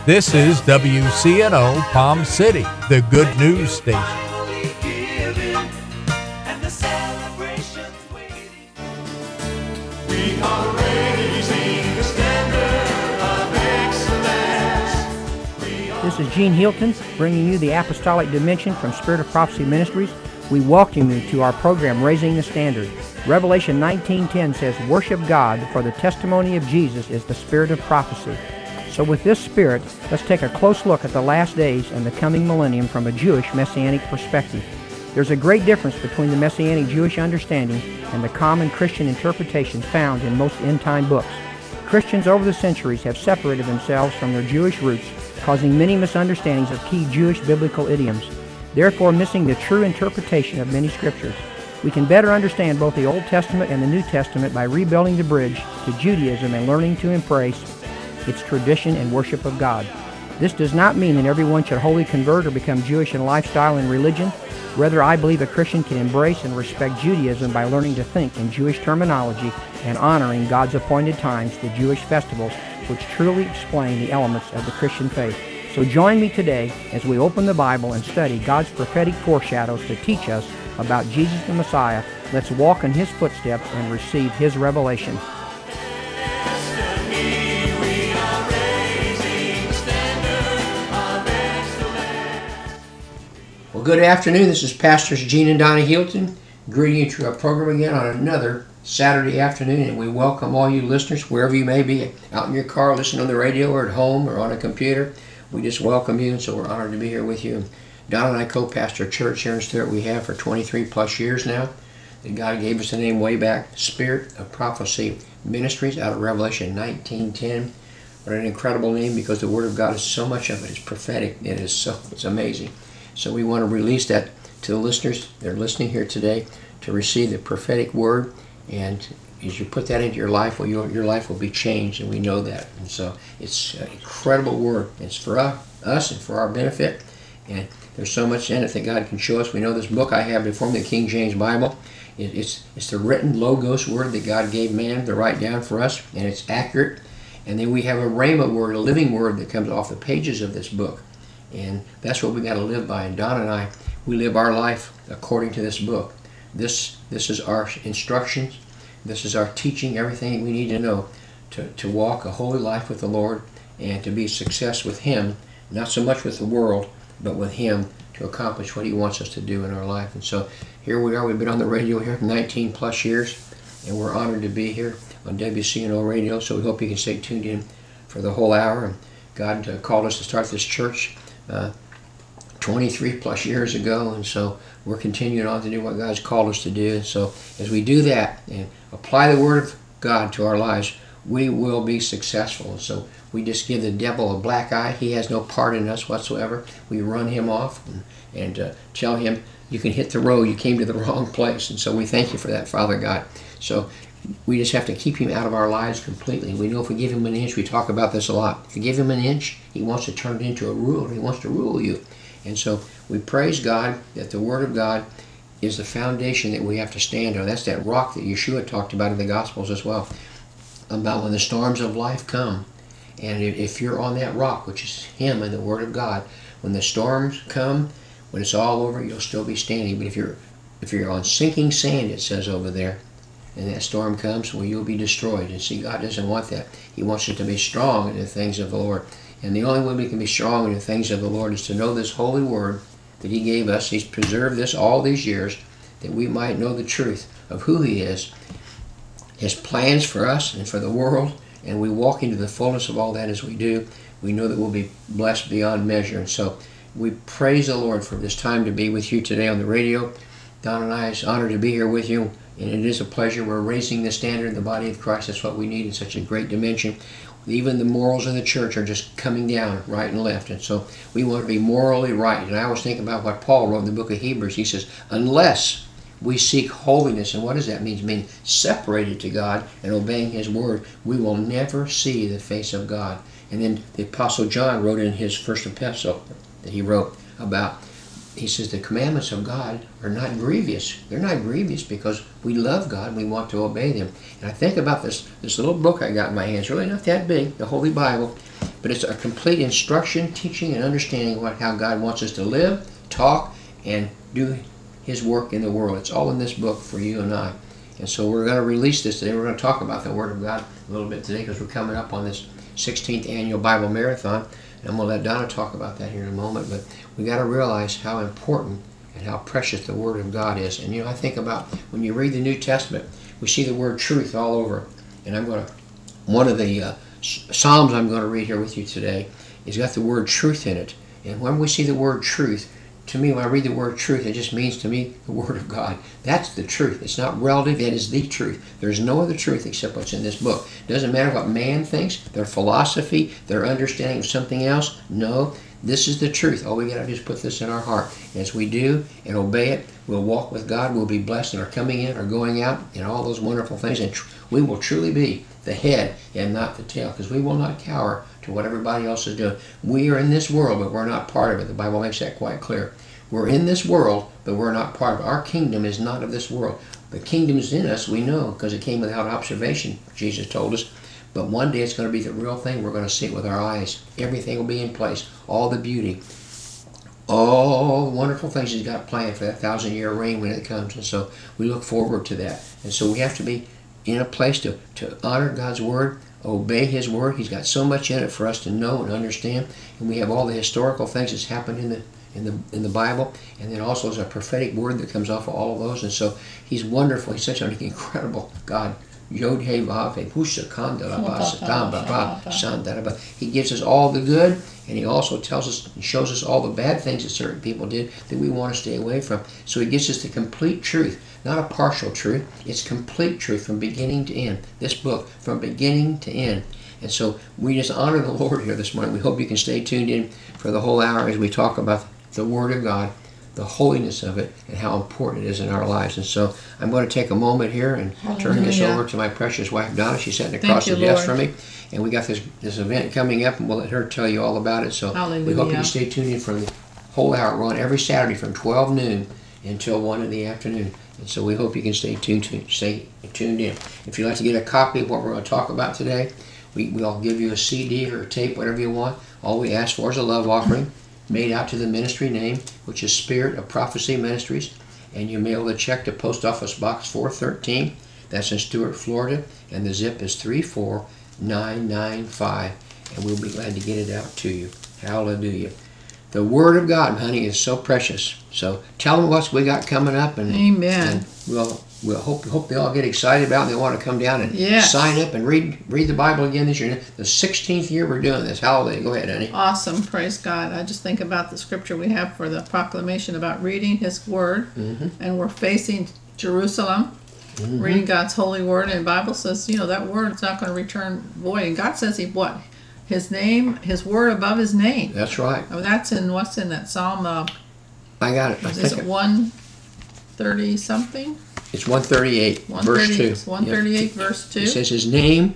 This is WCNO Palm City, the good news station. This is Gene Hilton bringing you the Apostolic Dimension from Spirit of Prophecy Ministries. We welcome you to our program, Raising the Standard. Revelation 19:10 says, "Worship God, for the testimony of Jesus is the spirit of prophecy." So with this spirit, let's take a close look at the last days and the coming millennium from a Jewish Messianic perspective. There's a great difference between the Messianic Jewish understanding and the common Christian interpretation found in most end-time books. Christians over the centuries have separated themselves from their Jewish roots, causing many misunderstandings of key Jewish biblical idioms, therefore missing the true interpretation of many scriptures. We can better understand both the Old Testament and the New Testament by rebuilding the bridge to Judaism and learning to embrace its tradition and worship of God. This does not mean that everyone should wholly convert or become Jewish in lifestyle and religion. Rather, I believe a Christian can embrace and respect Judaism by learning to think in Jewish terminology and honoring God's appointed times, the Jewish festivals, which truly explain the elements of the Christian faith. So join me today as we open the Bible and study God's prophetic foreshadows to teach us about Jesus the Messiah. Let's walk in His footsteps and receive His revelation. Well, good afternoon. This is Pastors Gene and Donna Hilton, greeting you to our program again on another Saturday afternoon, and we welcome all you listeners, wherever you may be, out in your car, listening on the radio, or at home, or on a computer. We just welcome you, and so we're honored to be here with you. Donna and I co-pastor a church here in Stuart we have for 23 plus years now. And God gave us the name way back, Spirit of Prophecy Ministries, out of Revelation 19:10. What an incredible name, because the Word of God is so much of it is prophetic. It's amazing. So we want to release that to the listeners that are listening here today to receive the prophetic word. And as you put that into your life, well, your life will be changed, and we know that. And so it's an incredible word. It's for us and for our benefit. And there's so much in it that God can show us. We know this book I have before me, the King James Bible. It's the written Logos word that God gave man to write down for us, and it's accurate. And then we have a Rhema word, a living word that comes off the pages of this book. And that's what we got to live by. And Don and I, we live our life according to this book. This is our instructions. This is our teaching, everything we need to know to walk a holy life with the Lord and to be a success with Him, not so much with the world, but with Him, to accomplish what He wants us to do in our life. And so here we are. We've been on the radio here for 19 plus years, and we're honored to be here on WCNO Radio. So we hope you can stay tuned in for the whole hour. And God called us to start this church 23 plus years ago, and so we're continuing on to do what God's called us to do. And so as we do that and apply the Word of God to our lives, we will be successful. And so we just give the devil a black eye. He has no part in us whatsoever. We run him off and tell him, you can hit the road, you came to the wrong place. And so we thank you for that, Father God. So we just have to keep him out of our lives completely. We know if we give him an inch, we talk about this a lot. If you give him an inch, he wants to turn it into a ruler. He wants to rule you. And so we praise God that the Word of God is the foundation that we have to stand on. That's that rock that Yeshua talked about in the Gospels as well, about when the storms of life come. And if you're on that rock, which is Him and the Word of God, when the storms come, when it's all over, you'll still be standing. But if you're on sinking sand, it says over there, and that storm comes, well, you'll be destroyed. And see, God doesn't want that. He wants us to be strong in the things of the Lord. And the only way we can be strong in the things of the Lord is to know this holy word that He gave us. He's preserved this all these years, that we might know the truth of who He is, His plans for us and for the world, and we walk into the fullness of all that as we do. We know that we'll be blessed beyond measure. And so we praise the Lord for this time to be with you today on the radio. Don and I, it's an honor to be here with you, and it is a pleasure. We're raising the standard in the body of Christ. That's what we need in such a great dimension. Even the morals of the church are just coming down right and left, and so we want to be morally right. And I always think about what Paul wrote in the book of Hebrews. He says, unless we seek holiness, and what does that mean? It means separated to God and obeying His word, we will never see the face of God. And then the Apostle John wrote in his first epistle that he wrote about, he says the commandments of God are not grievous. They're not grievous because we love God and we want to obey them. And I think about this little book I got in my hands, really not that big, the Holy Bible. but it's a complete instruction, teaching, and understanding how God wants us to live, talk, and do His work in the world. It's all in this book for you and I. And so we're going to release this today. We're going to talk about the Word of God a little bit today because we're coming up on this 16th annual Bible Marathon. And I'm going to let Donna talk about that here in a moment. But we got to realize how important and how precious the Word of God is. And I think about when you read the New Testament, we see the word truth all over. And one of the Psalms I'm going to read here with you today has got the word truth in it. And when we see the word truth, to me, when I read the word truth, it just means to me the Word of God. That's the truth. It's not relative. It is the truth. There's no other truth except what's in this book. It doesn't matter what man thinks, their philosophy, their understanding of something else. No, this is the truth. All we got to do is put this in our heart. And as we do and obey it, we'll walk with God. We'll be blessed in our coming in, our going out, and all those wonderful things. And we will truly be the head and not the tail, because we will not cower to what everybody else is doing. We are in this world, but we're not part of it. The Bible makes that quite clear. We're in this world, but we're not part of it. Our kingdom is not of this world. The kingdom is in us, we know, because it came without observation, Jesus told us. But one day it's going to be the real thing. We're going to see it with our eyes. Everything will be in place. All the beauty. All the wonderful things He's got planned for that 1,000-year reign when it comes. And so we look forward to that. And so we have to be in a place to honor God's Word, obey His Word. He's got so much in it for us to know and understand. And we have all the historical things that's happened in the Bible, and then also there's a prophetic word that comes off of all of those. And so He's wonderful. He's such an incredible God. Yod He Vav He Husha Kanda Laba Satan Baba Shandaraba. He gives us all the good, and He also tells us and shows us all the bad things that certain people did that we want to stay away from. So He gives us the complete truth, not a partial truth. It's complete truth from beginning to end. This book, from beginning to end. And so we just honor the Lord here this morning. We hope you can stay tuned in for the whole hour as we talk about the Word of God, the holiness of it, and how important it is in our lives. And so I'm going to take a moment here and turn this over to my precious wife, Donna. She's sitting across the desk from me. And we got this event coming up, and we'll let her tell you all about it. So we hope you can stay tuned in for the whole hour. We're on every Saturday from 12 noon until 1 in the afternoon. And so we hope you can stay tuned in. If you'd like to get a copy of what we're going to talk about today, we'll give you a CD or a tape, whatever you want. All we ask for is a love offering made out to the ministry name, which is Spirit of Prophecy Ministries, and you mail the check to Post Office Box 413. That's in Stuart, Florida, and the zip is 34995, and we'll be glad to get it out to you. Hallelujah. The Word of God, honey, is so precious. So tell them what we got coming up, and Amen. And we'll hope they all get excited about it and they want to come down and sign up and read the Bible again this year. The 16th year we're doing this. Hallelujah. Go ahead, honey. Awesome. Praise God. I just think about the scripture we have for the proclamation about reading His Word, and we're facing Jerusalem, reading God's holy Word, and the Bible says, that Word is not going to return void. And God says His name, His Word above His name. That's right. That's what's in that Psalm? I got it. Is it 130 something? It's 138, verse 2. 138, verse 2. It says His name.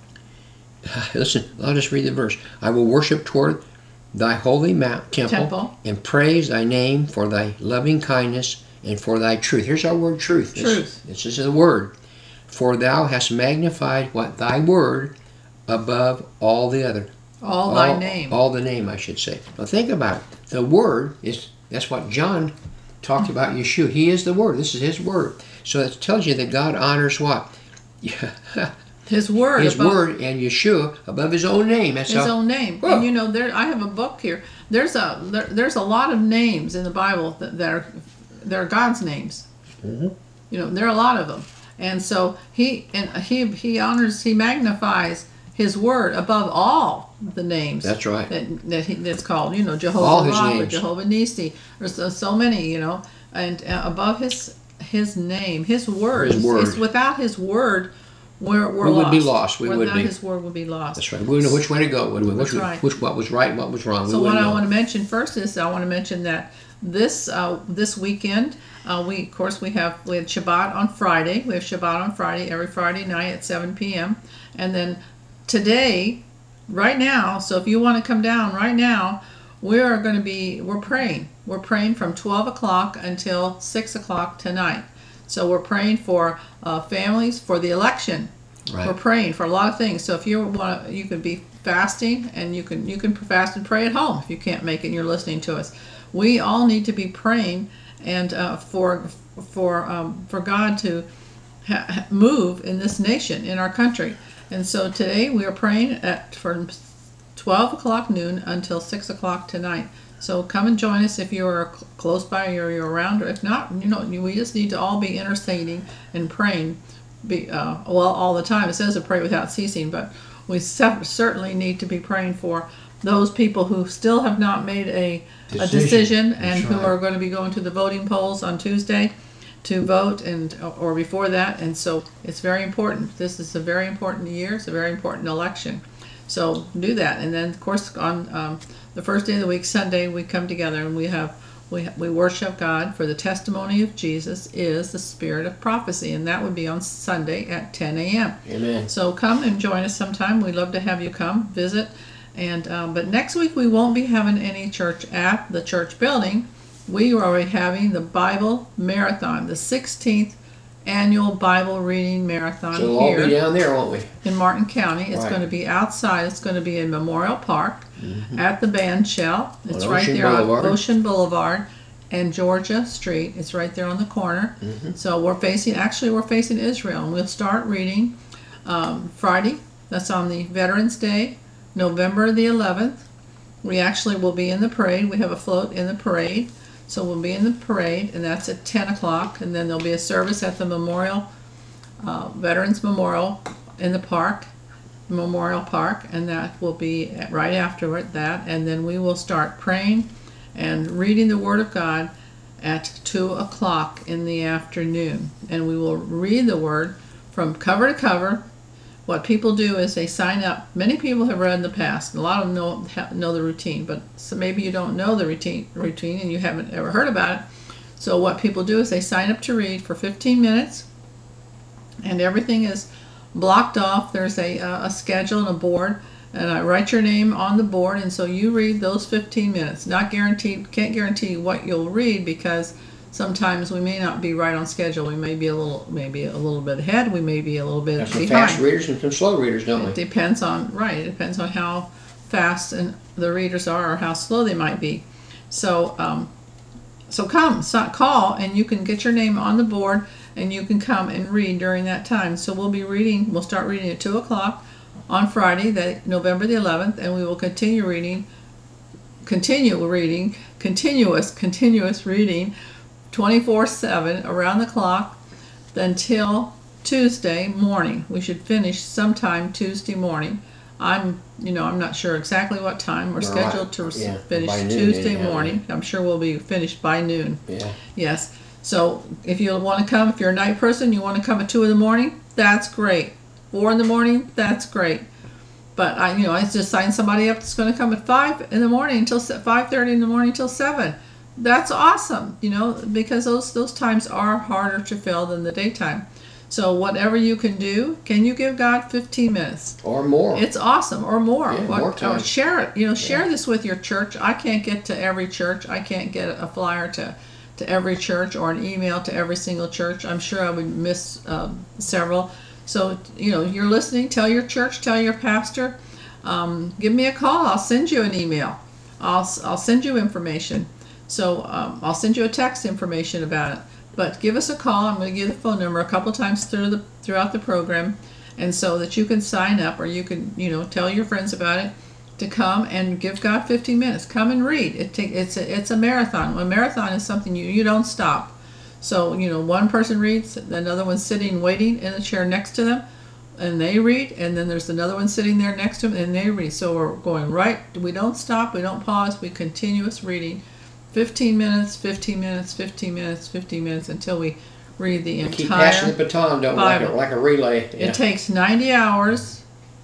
Listen, I'll just read the verse. I will worship toward Thy holy temple and praise Thy name for Thy loving kindness and for Thy truth. Here's our word, truth. This is the word. For Thou hast magnified what Thy word above all the other. Thy name. All the name, I should say. Now think about it. The word that's what John talked about Yeshua. He is the Word. This is His Word. So it tells you that God honors what? His Word. His Word and Yeshua above His own name. That's His own name. Oh. And I have a book here. There's a lot of names in the Bible that are God's names. There are a lot of them. And so He honors, He magnifies His Word above all the names. That's right. That's called, Jehovah Rapha, Jehovah Nisi. There's so many, and above His name, His Word. It's without His Word, we're lost. Would be lost. Without His Word, would be lost. That's right. We wouldn't know which way to go, would we? What was right and what was wrong. So what I want to mention first is I want to mention that this weekend, we have Shabbat on Friday. We have Shabbat on Friday, every Friday night at 7 p.m. And then today, right now, so if you want to come down right now, we're praying. We're praying from 12 o'clock until 6 o'clock tonight. So we're praying for families, for the election. Right. We're praying for a lot of things. So if you want, you could be fasting, and you can fast and pray at home if you can't make it and you're listening to us. We all need to be praying and for God to move in this nation, in our country. And so today we are praying from 12 o'clock noon until 6 o'clock tonight. So come and join us if you're close by or you're around. Or if not, we just need to all be interceding and praying. All the time. It says to pray without ceasing, but we certainly need to be praying for those people who still have not made a decision and who are going to be going to the voting polls on Tuesday to vote or before that. And so it's very important. This is a very important year. It's a very important election. So do that. And then, of course, on the first day of the week, Sunday, we come together and we worship God, for the testimony of Jesus is the spirit of prophecy, and that would be on Sunday at 10 a.m. Amen. So come and join us sometime. We'd love to have you come visit. And but next week we won't be having any church at the church building. We are already having the Bible Marathon, the 16th annual Bible reading marathon So we'll all here be down there, won't we? in Martin County. It's Right. going to be outside. It's going to be in Memorial Park Mm-hmm. at the band shell. It's On right Ocean there Boulevard. on Ocean Boulevard and Georgia Street. It's right there on the corner. Mm-hmm. So we're facing Israel, and we'll start reading Friday. That's on the Veterans Day, November the 11th. We actually will be in the parade. We have a float in the parade. So we'll be in the parade, and that's at 10 o'clock. And then there'll be a service at the Veterans Memorial in the park, Memorial Park, and that will be right afterward that. And then we will start praying and reading the Word of God at 2 o'clock in the afternoon. And we will read the Word from cover to cover. What people do is they sign up. Many people have read in the past. A lot of them know the routine, but so maybe you don't know the routine and you haven't ever heard about it. So what people do is they sign up to read for 15 minutes, and everything is blocked off. There's a schedule and a board, and I write your name on the board, and so you read those 15 minutes. Not guaranteed, can't guarantee what you'll read, because sometimes we may not be right on schedule. We may be a little bit ahead. We may be a little bit Have some behind. fast readers and some slow readers, don't we? It depends on It depends on how fast and the readers are, or how slow they might be. So call, and you can get your name on the board, and you can come and read during that time. So we'll start reading at 2 o'clock on Friday, November the 11th, and we will continue reading, continuous reading 24/7 around the clock until Tuesday morning. We should finish sometime Tuesday morning. I'm not sure exactly what time. We're scheduled to finish by noon Tuesday anyhow, morning. I'm sure we'll be finished by noon. Yeah. Yes. So if you want to come, if you're a night person, you want to come at 2 in the morning, that's great. 4 in the morning, that's great. But I just signed somebody up that's going to come at 5 in the morning until 5:30 in the morning till 7. That's awesome, because those times are harder to fill than the daytime. So whatever you can do, can you give God 15 minutes? Or more. It's awesome, or more. Yeah, more time. Share it. Share this with your church. I can't get to every church. I can't get a flyer to every church or an email to every single church. I'm sure I would miss several. So, you're listening. Tell your church. Tell your pastor. Give me a call. I'll send you an email. I'll send you information. So I'll send you a text information about it. But give us a call. I'm going to give the phone number a couple times throughout the program, and so that you can sign up, or you can tell your friends about it, to come and give God 15 minutes. Come and read. It's a marathon. A marathon is something you don't stop. So one person reads, another one's sitting waiting in the chair next to them, and they read, and then there's another one sitting there next to them, and they read. So we're going right. We don't stop. We don't pause. We continuous reading. 15 minutes, 15 minutes, 15 minutes, 15 minutes until we read the entire Keep passing the baton, don't we? Like a relay. Yeah. It takes 90 hours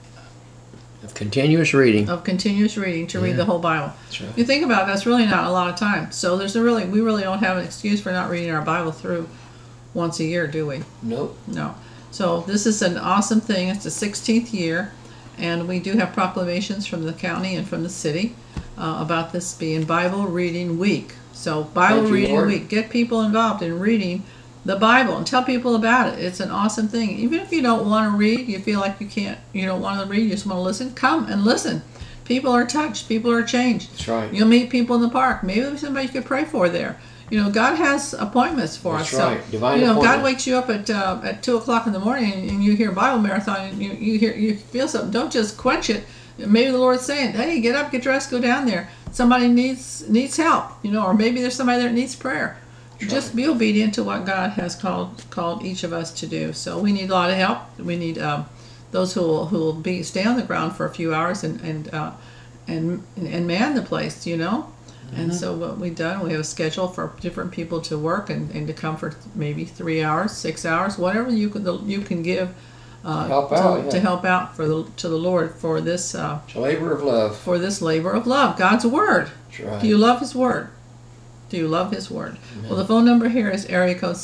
Of continuous reading. to read the whole Bible. That's right. You think about it, that's really not a lot of time. So we really don't have an excuse for not reading our Bible through once a year, do we? Nope. No. So this is an awesome thing. It's the 16th year, and we do have proclamations from the county and from the city about this being Bible Reading Week. So Bible Thank you, Reading Lord. Week. Get people involved in reading the Bible and tell people about it. It's an awesome thing. Even if you don't want to read, you feel like you don't want to read, you just want to listen, come and listen. People are touched. People are changed. That's right. You'll meet people in the park. Maybe there's somebody you could pray for there. God has appointments for That's us. right. So, Divine God appointment. wakes you up at 2 o'clock in the morning and you hear Bible marathon and you feel something. Don't just quench it. Maybe the Lord's saying, "Hey, get up, get dressed, go down there. Somebody needs help." Or maybe there's somebody there that needs prayer. Just be obedient to what God has called each of us to do. So we need a lot of help. We need those who will stay on the ground for a few hours and man the place. And so what we've done, we have a schedule for different people to work and to come for maybe 3 hours, 6 hours, whatever you can give to help out to the Lord for this It's a labor of love. for this labor of love, God's Word. That's right. Do you love His Word? Do you love His Word? Amen. Well, the phone number here is area code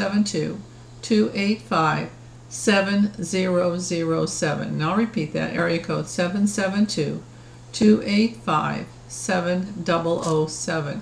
772-285-7007. And I'll repeat that, area code 772-285-7007.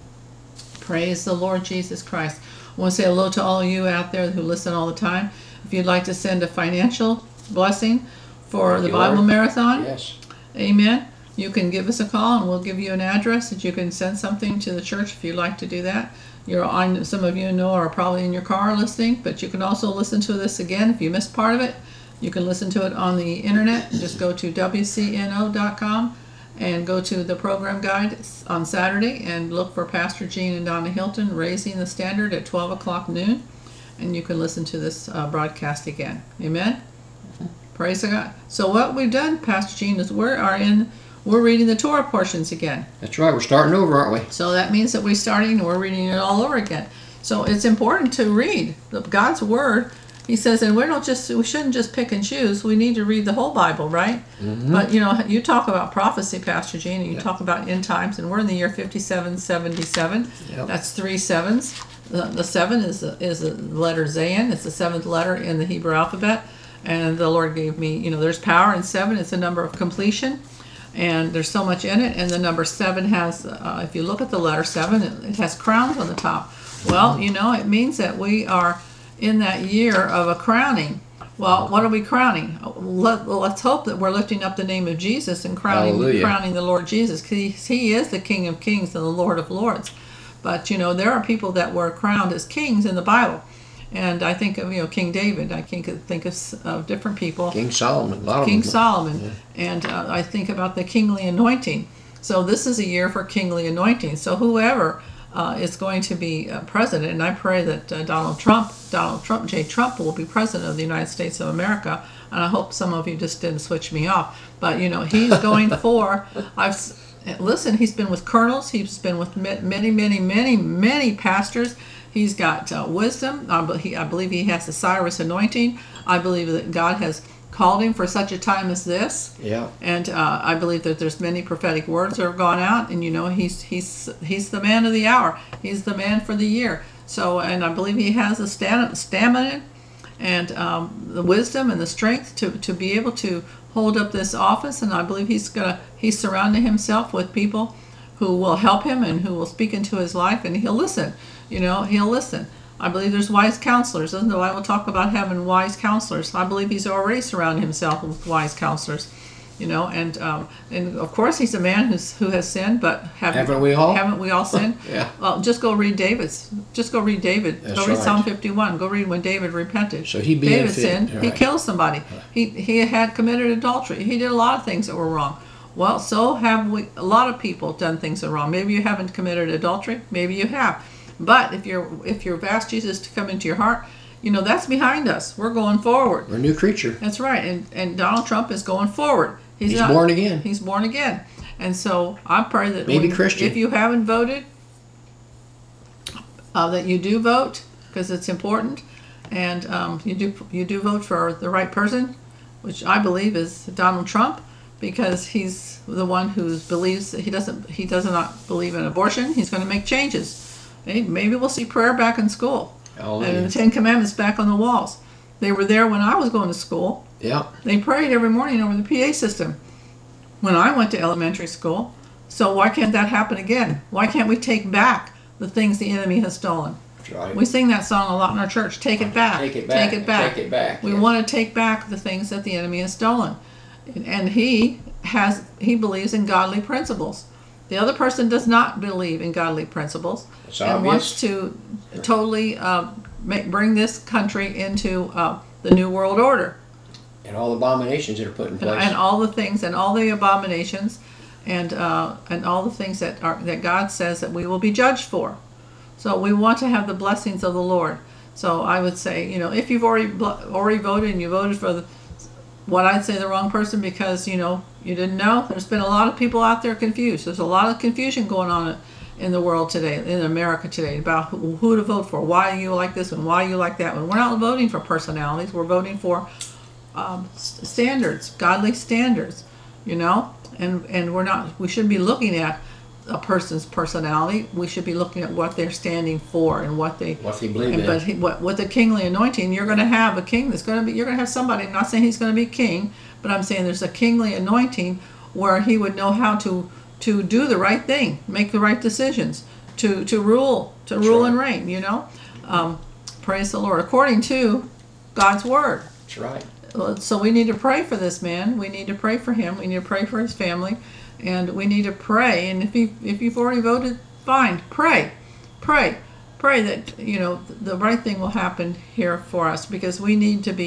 Praise the Lord Jesus Christ. I want to say hello to all of you out there who listen all the time. If you'd like to send a financial blessing for Thank the you, Bible Lord. Marathon, Yes. amen, you can give us a call and we'll give you an address that you can send something to the church if you'd like to do that. Some of you are probably in your car listening, but you can also listen to this again if you missed part of it. You can listen to it on the internet. Just go to WCNO.com and go to the program guide on Saturday and look for Pastor Gene and Donna Hilton raising the standard at 12 o'clock noon, and you can listen to this broadcast again. Amen. Praise God. So what we've done, Pastor Gene, is we're reading the Torah portions again. That's right. We're starting over, aren't we? So that means that we're reading it all over again. So it's important to read God's Word. He says, and we shouldn't just pick and choose. We need to read the whole Bible, right? Mm-hmm. But you talk about prophecy, Pastor Gene, and you talk about end times, and we're in the year 5777. Yep. That's 3 sevens. The 7 is the letter Zayin. It's the 7th letter in the Hebrew alphabet. And the Lord gave me, there's power in 7. It's a number of completion. And there's so much in it. And the number 7 has, if you look at the letter 7, it has crowns on the top. Well, it means that we are in that year of a crowning. Well, what are we crowning? Let's hope that we're lifting up the name of Jesus and crowning the Lord Jesus. 'Cause he is the King of Kings and the Lord of Lords. But, there are people that were crowned as kings in the Bible. And I think of, King David. I can think of different people. King Solomon. A lot of King them. Solomon. Yeah. And I think about the kingly anointing. So this is a year for kingly anointing. So whoever is going to be president, and I pray that Donald Trump J. Trump will be president of the United States of America. And I hope some of you just didn't switch me off. But, he's going for, listen, he's been with colonels. He's been with many, many, many, many pastors. He's got wisdom. I believe he has the Cyrus anointing. I believe that God has called him for such a time as this. Yeah. And I believe that there's many prophetic words that have gone out. And he's the man of the hour. He's the man for the year. So, and I believe he has the stamina and the wisdom and the strength to be able to hold up this office. And I believe he's surrounding himself with people who will help him and who will speak into his life, and he'll listen. He'll listen. I believe there's wise counselors. Doesn't the Bible talk about having wise counselors? I believe he's already surrounded himself with wise counselors. And of course he's a man who has sinned, but haven't we all sinned? Yeah. Well, just go read David. That's go read right. Psalm 51. Go read when David repented. So David sinned. Right. He killed somebody. Right. He had committed adultery. He did a lot of things that were wrong. Well, so have we. A lot of people done things that are wrong. Maybe you haven't committed adultery. Maybe you have. But if you've asked Jesus to come into your heart, that's behind us. We're going forward. We're a new creature. That's right. And Donald Trump is going forward. He's born again. He's born again. And so I pray that Christian. If you haven't voted, that you do vote, because it's important. And you do vote for the right person, which I believe is Donald Trump, because he's the one who believes that he does not believe in abortion. He's going to make changes. Maybe we'll see prayer back in school. Hallelujah. And the 10 Commandments back on the walls. They were there when I was going to school. Yeah. They prayed every morning over the PA system when I went to elementary school. So why can't that happen again? Why can't we take back the things the enemy has stolen? That's right. We sing that song a lot in our church. Take it back. Take it back. Take it back. Take it back. We Yes. want to take back the things that the enemy has stolen. And he believes in godly principles. The other person does not believe in godly principles It's and obvious. wants to totally bring this country into the New World Order. And all the abominations that are put in place. And all the things and all the abominations and all the things that God says that we will be judged for. So we want to have the blessings of the Lord. So I would say, if you've already voted and you voted for what I'd say the wrong person because you didn't know, there's been a lot of people out there confused. There's a lot of confusion going on in the world today, in America today, about who to vote for, why you like this one, why you like that one. We're not voting for personalities. We're voting for standards, godly standards, and we shouldn't be looking at a person's personality. We should be looking at what they're standing for and what they believe in. But with the kingly anointing, you're going to have a king you're going to have somebody. I'm not saying he's going to be king, but I'm saying there's a kingly anointing where he would know how to do the right thing, make the right decisions, to rule right. and reign. Praise the Lord according to God's word. That's right. So we need to pray for this man. We need to pray for him. We need to pray for his family, and we need to pray. And if you've already voted, fine. Pray that the right thing will happen here for us, because we need to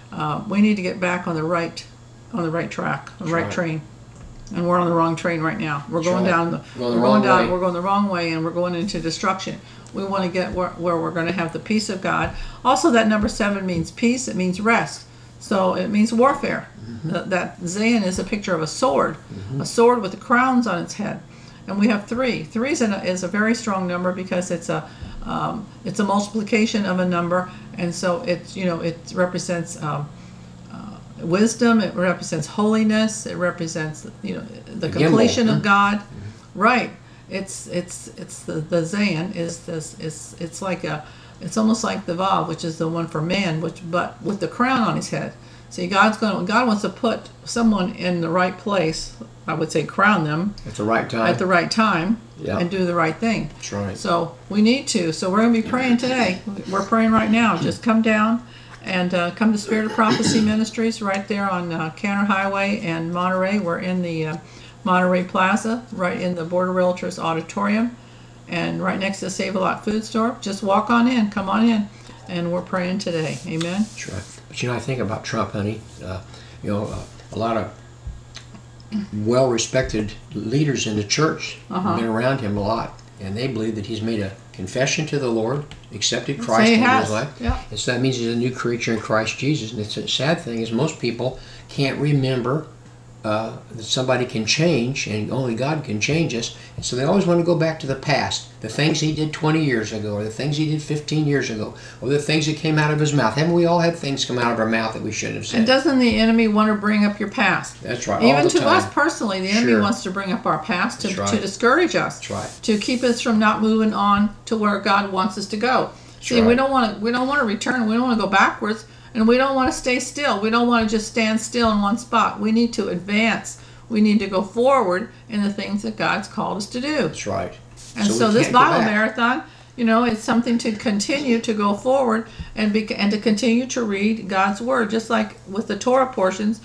get back on the right track, the right train. And we're on the wrong train right now. We're going down. We're going the wrong way, and we're going into destruction. We want to get where we're going to have the peace of God. Also, that number 7 means peace. It means rest. So it means warfare. Mm-hmm. That Zayin is a picture of a sword, a sword with the crowns on its head. And we have 3. 3 is a very strong number because it's a multiplication of a number, and so it represents wisdom. It represents holiness. It represents the completion of God. Mm-hmm. Right. It's the Zayin is this. It's almost like the Vav, which is the one for man, but with the crown on his head. See, God wants to put someone in the right place. I would say crown them at the right time. And do the right thing. That's right. So we need to. So we're going to be praying today. We're praying right now. Just come down and come to Spirit of Prophecy Ministries right there on Canner Highway and Monterey. We're in the Monterey Plaza, right in the Border Realtors Auditorium, and right next to the Save-A-Lot food store. Just walk on in, come on in, and we're praying today. Amen. That's right. But I think about Trump, honey. A lot of well-respected leaders in the church have been around him a lot, and they believe that he's made a confession to the Lord, accepted Christ into his life. Yeah. And so that means he's a new creature in Christ Jesus. And it's a sad thing is most people can't remember that somebody can change, and only God can change us. And so they always want to go back to the past, the things he did 20 years ago, or the things he did 15 years ago, or the things that came out of his mouth. Haven't we all had things come out of our mouth that we shouldn't have said? And doesn't the enemy want to bring up your past? That's right. Even all the to time. us personally, the enemy wants to bring up our past to discourage us. That's right. To keep us from not moving on to where God wants us to go. See, we don't want to return. We don't want to go backwards, and we don't want to stay still. We don't want to just stand still in one spot. We need to advance. We need to go forward in the things that God's called us to do. That's right. And so this Bible marathon, it's something to continue to go forward and to continue to read God's word, just like with the Torah portions.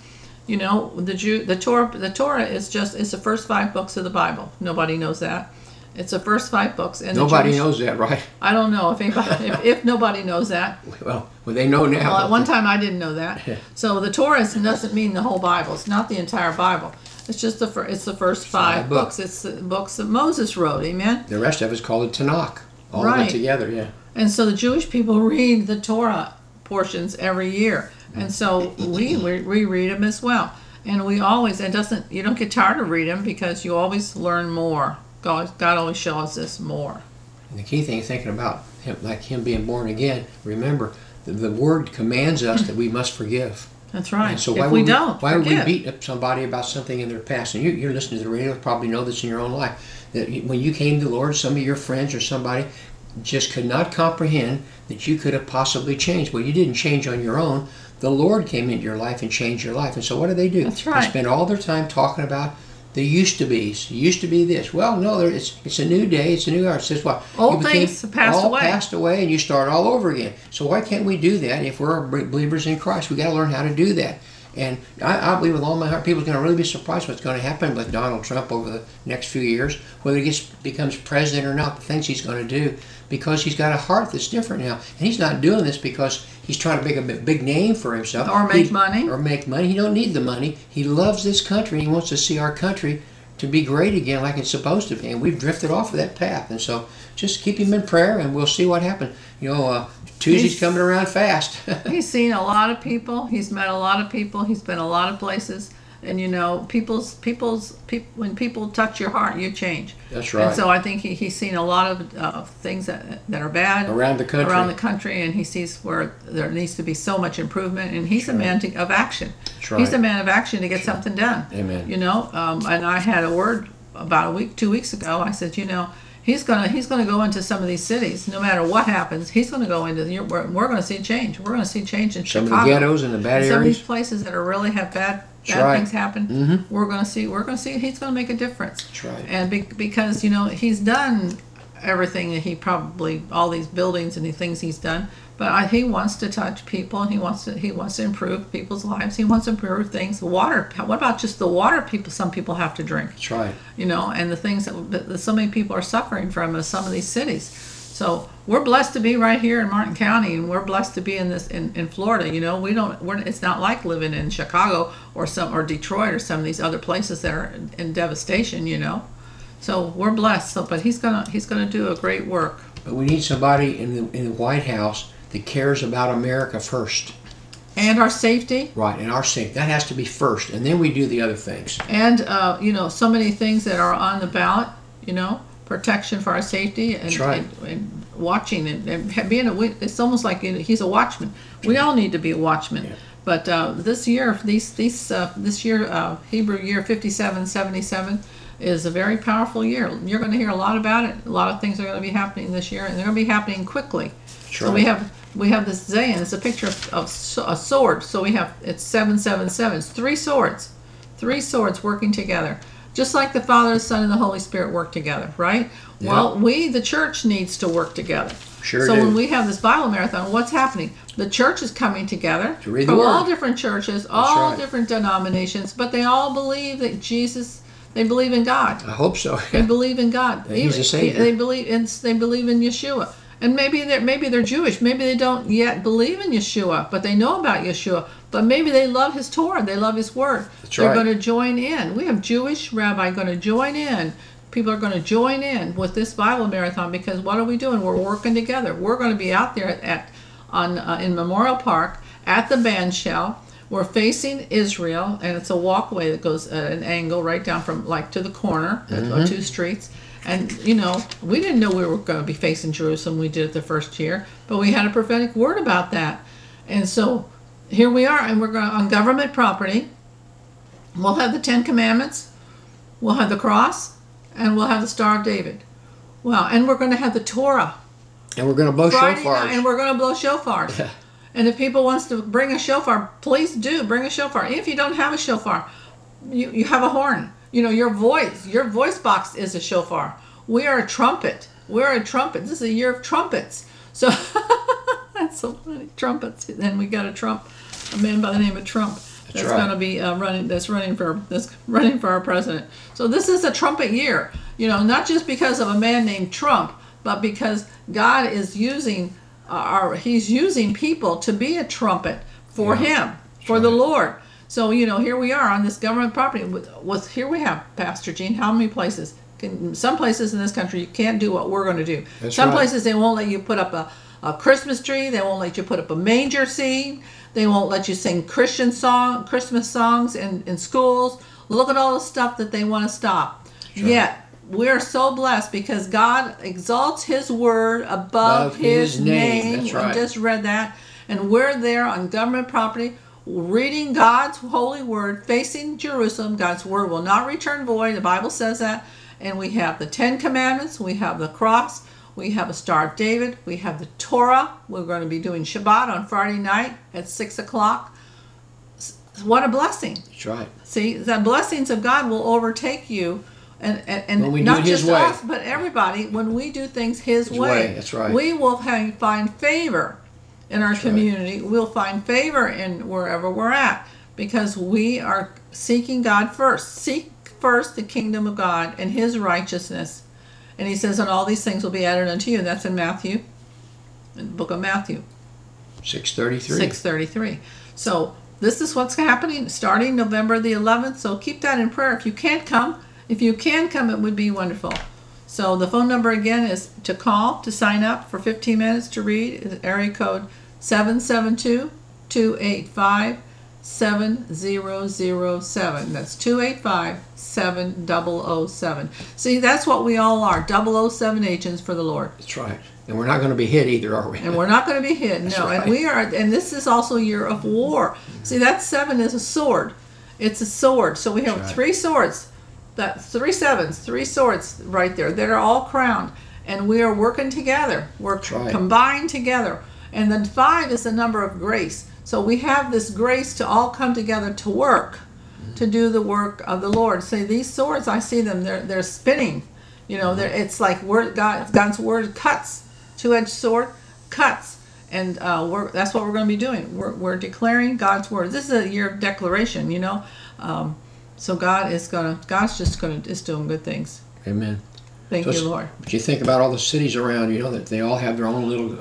The Torah is the first 5 books of the Bible. Nobody knows that. It's the first 5 books. And nobody knows that, right? I don't know if nobody knows that. Well, they know now. Well, at one time I didn't know that. So the Torah doesn't mean the whole Bible. It's not the entire Bible. It's just the first 5 books. It's the books that Moses wrote. Amen. The rest of it's called the Tanakh. All of it together, yeah. And so the Jewish people read the Torah portions every year, and so we read them as well. And we always you don't get tired of reading them because you always learn more. God always shows us more. And the key thing is thinking about him being born again. Remember, the Word commands us that we must forgive. That's right. And so why would we beat up somebody about something in their past? And you're listening to the radio, you probably know this in your own life. That when you came to the Lord, some of your friends or somebody just could not comprehend that you could have possibly changed. Well, you didn't change on your own. The Lord came into your life and changed your life. And so what do? That's right. They spend all their time talking about the used to be's. It used to be this. Well, no, it's a new day. It's a new hour. It says what? Old things passed away, and you start all over again. So why can't we do that if we're believers in Christ? We got to learn how to do that. And I believe with all my heart, people are going to really be surprised what's going to happen with Donald Trump over the next few years, whether he becomes president or not, the things he's going to do, because he's got a heart that's different now. And he's not doing this because he's trying to make a big name for himself. Or make money. Or make money. He don't need the money. He loves this country. He wants to see our country to be great again like it's supposed to be. And we've drifted off of that path. And so just keep him in prayer, and we'll see what happens. Tuesday's coming around fast. He's seen a lot of people. He's met a lot of people. He's been a lot of places. And when people touch your heart, you change. That's right. And so I think he's seen a lot of things that are bad around the country. And he sees where there needs to be so much improvement. And he's a man of action. That's right. He's a man of action to get something done. Amen. And I had a word about 2 weeks ago. I said, he's gonna go into some of these cities. No matter what happens, he's gonna go into. We're gonna see change. We're gonna see change in Chicago. Some of the ghettos and the bad areas. Some of these places that are really have bad things happen. Mm-hmm. We're gonna see. He's gonna make a difference. That's right. And because he's done everything that all these buildings and the things he's done. But he wants to touch people, and he wants to improve people's lives. He wants to improve things. Water. What about just the water some people have to drink? That's right. And the things that so many people are suffering from in some of these cities. So we're blessed to be right here in Martin County, and we're blessed to be in Florida. It's not like living in Chicago or Detroit or some of these other places that are in devastation. So we're blessed. But he's gonna do a great work. But we need somebody in the White House that cares about America first. And our safety. Right, and our safety. That has to be first, and then we do the other things. And, so many things that are on the ballot, protection for our safety. And, that's right. And watching and being it's almost like he's a watchman. We all need to be a watchman. Yeah. But this year, Hebrew year 5777, is a very powerful year. You're going to hear a lot about it. A lot of things are going to be happening this year, and they're going to be happening quickly. Sure. So we have this Zayin. It's a picture of a sword. So it's 777. It's three swords working together, just like the Father, the Son, and the Holy Spirit work together, right? Yeah. Well, the church needs to work together. Sure. So do. when we have this Bible marathon, what's happening? The church is coming together to read the from Word. all different churches, all different denominations, but they all believe that Jesus. They believe in God. I hope so. They believe in God. He's a Savior. They believe in Yeshua. And maybe they're Jewish. Maybe they don't yet believe in Yeshua, but they know about Yeshua. But maybe they love His Torah. They love His Word. They're going to join in. We have Jewish rabbi going to join in. People are going to join in with this Bible marathon, because what are we doing? We're working together. We're going to be out there in Memorial Park at the band shell. We're facing Israel, and it's a walkway that goes at an angle right down from to the corner, of two streets. And, we didn't know we were going to be facing Jerusalem. We did it the first year, but we had a prophetic word about that. And so here we are, and we're going on government property. We'll have the 10 Commandments, we'll have the cross, and we'll have the Star of David. Wow, and we're going to have the Torah. And we're going to blow shofars. And we're going to blow shofars. Yeah. And if people wants to bring a shofar, please do bring a shofar. If you don't have a shofar, you have a horn. Your voice box is a shofar. We are a trumpet. We're a trumpet. This is a year of trumpets. So that's so funny. Trumpets. Then we got a man by the name of Trump that's going to be running for our president. So this is a trumpet year. Not just because of a man named Trump, but because God is using He's using people to be a trumpet for Him, for the Lord. So, here we are on this government property. Here we have, Pastor Gene, how many places? Some places in this country, you can't do what we're going to do. Some places, they won't let you put up a Christmas tree. They won't let you put up a manger scene. They won't let you sing Christmas songs in schools. Look at all the stuff that they want to stop. Sure. Yet, we're so blessed because God exalts His word above His name. That's right. I just read that. And we're there on government property, reading God's holy word, facing Jerusalem. God's word will not return void. The Bible says that. And we have the 10 Commandments. We have the cross. We have a Star of David. We have the Torah. We're going to be doing Shabbat on Friday night at 6 o'clock. what a blessing. That's right. See, the blessings of God will overtake you. And When we do not it His just way. us, but everybody, when we do things His way. That's right. We will find favor in our community. We'll find favor in wherever we're at because we are seeking God first. Seek first the kingdom of God and His righteousness. And He says, and all these things will be added unto you. And that's in Matthew, in the book of Matthew. 6:33. 6:33. So this is what's happening starting November the 11th. So keep that in prayer. If you can't come, if you can come, it would be wonderful. So the phone number again is to call, to sign up for 15 minutes to read, is area code 772-285-7007. That's 285-7007. See, that's what we all are, 007 agents for the Lord. That's right. And we're not going to be hit either, are we? And we're not going to be hit, no. Right. And we are, and this is also a year of war. See, that 7 is a sword. It's a sword. So we have Right. 3 swords. That's 3 sevens, 3 swords right there that are all crowned, and we are working together. We're right. combined together. And then 5 is the number of grace. So we have this grace to all come together to work, to do the work of the Lord. See, these swords, I see them. They're spinning. You know, it's like God's word cuts. 2-edged sword cuts. And that's what we're going to be doing. We're declaring God's word. This is a year of declaration. You know. So God's just doing good things. Amen. Thank you, Lord. But you think about all the cities around, you know, that they all have their own little,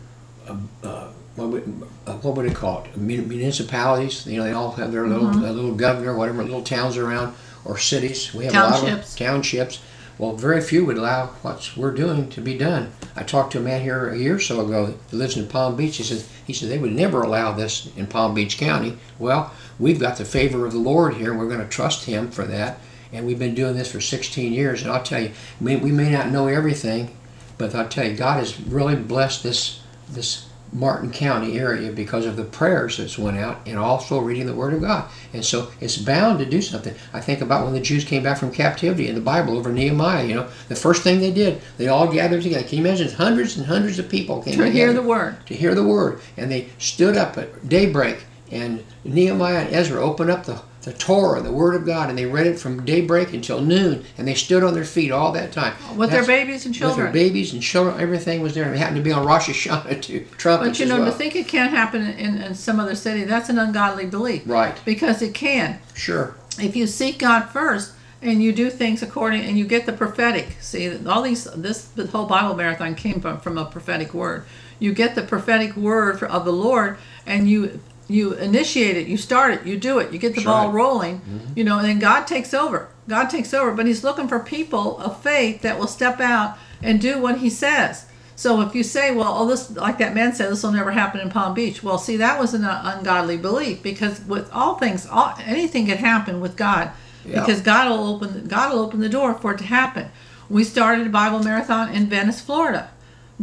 what would they call it? Municipalities. You know, they all have their little governor, whatever, little towns around, or cities. We have a lot of them, townships. Well, very few would allow what we're doing to be done. I talked to a man here a year or so ago that lives in Palm Beach. He said they would never allow this in Palm Beach County. Well, we've got the favor of the Lord here, and we're going to trust Him for that. And we've been doing this for 16 years. And I'll tell you, we may not know everything, but I'll tell you, God has really blessed this Martin County area because of the prayers that went out and also reading the Word of God. And so it's bound to do something. I think about when the Jews came back from captivity in the Bible over Nehemiah. You know, the first thing they did, they all gathered together. Can you imagine? Hundreds and hundreds of people came together. To hear the Word. To hear the Word. And they stood up at daybreak, and Nehemiah and Ezra opened up the Torah, the Word of God, and they read it from daybreak until noon, and they stood on their feet all that time. With their babies and children. With their babies and children, everything was there. And it happened to be on Rosh Hashanah too. Trumpets But you know, as well. to think it can't happen in some other city, that's an ungodly belief. Right. Because it can. Sure. If you seek God first and you do things according, and you get the prophetic. See, the whole Bible marathon came from a prophetic word. You get the prophetic word of the Lord, and you initiate it, you start it, you do it, you get the ball rolling, you know, and then God takes over. God takes over, but He's looking for people of faith that will step out and do what He says. So if you say, well, this, like that man said, this will never happen in Palm Beach. Well, see, that was an ungodly belief, because with all things, anything can happen with God, because God will open the door for it to happen. We started a Bible marathon in Venice, Florida.